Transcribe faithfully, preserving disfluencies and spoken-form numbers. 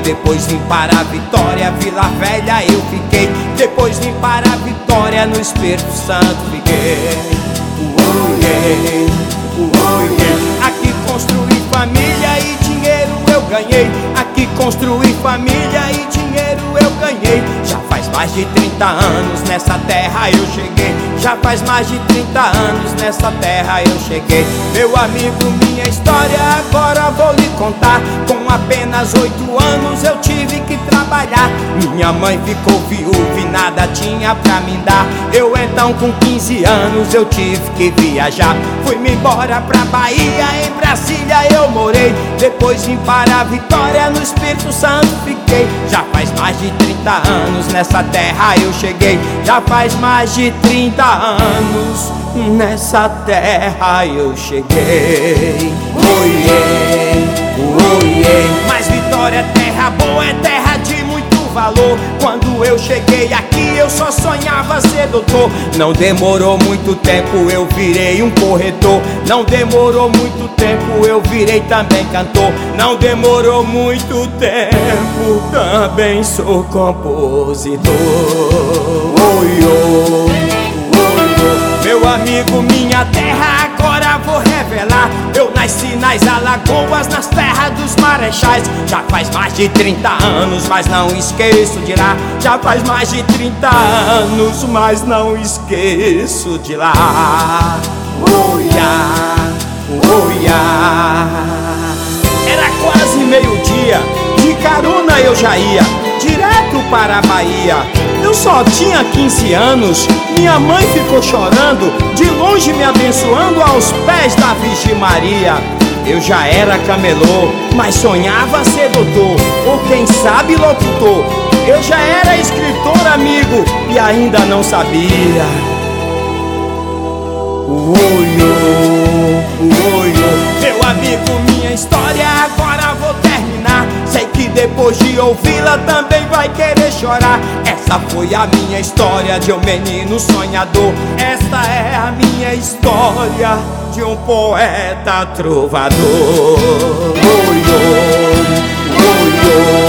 Depois vim para a Vitória, Vila Velha eu fiquei. Depois vim para a Vitória, no Espírito Santo fiquei. Oh, yeah. Oh, yeah. Aqui construí família e dinheiro eu ganhei. Aqui construí família e dinheiro eu ganhei. Já faz mais de trinta anos nessa terra eu cheguei. Já faz mais de trinta anos nessa terra eu cheguei. Meu amigo, minha história agora vou lhe contar. Com apenas oito anos eu tive que trabalhar. Minha mãe ficou viúva e nada tinha pra me dar. Eu então com quinze anos eu tive que viajar. Fui-me embora pra Bahia, em Brasília eu morei. Depois vim para a Vitória, no Espírito Santo fiquei. Já faz mais de trinta anos nessa terra eu cheguei. Já faz mais de trinta anos nessa terra eu cheguei. Oh yeah, oh yeah. Mas Vitória é terra boa, é terra de muito valor. Quando eu cheguei aqui eu só sonhava ser doutor. Não demorou muito tempo eu virei um corretor. Não demorou muito tempo eu virei também cantor. Não demorou muito tempo, também sou compositor. Oh, oh, oh. Meu amigo, minha terra agora vou revelar. Eu nasci nas Alagoas, nas terras dos Marechais. Já faz mais de trinta anos, mas não esqueço de lá. Já faz mais de trinta anos, mas não esqueço de lá. Oh, yeah, oh, yeah. Era quase meio-dia, de carona eu já ia direto para a Bahia. Eu só tinha quinze anos, minha mãe ficou chorando, de longe me abençoando aos pés da Virgem Maria. Eu já era camelô, mas sonhava ser doutor, ou quem sabe locutor. Eu já era escritor, amigo, e ainda não sabia. Uiô, uiô. Meu amigo, minha história agora vou terminar. Sei que depois de ouvi-la também vai querer chorar. Essa foi a minha história de um menino sonhador. Esta é a minha história de um poeta trovador. Uiô, uiô.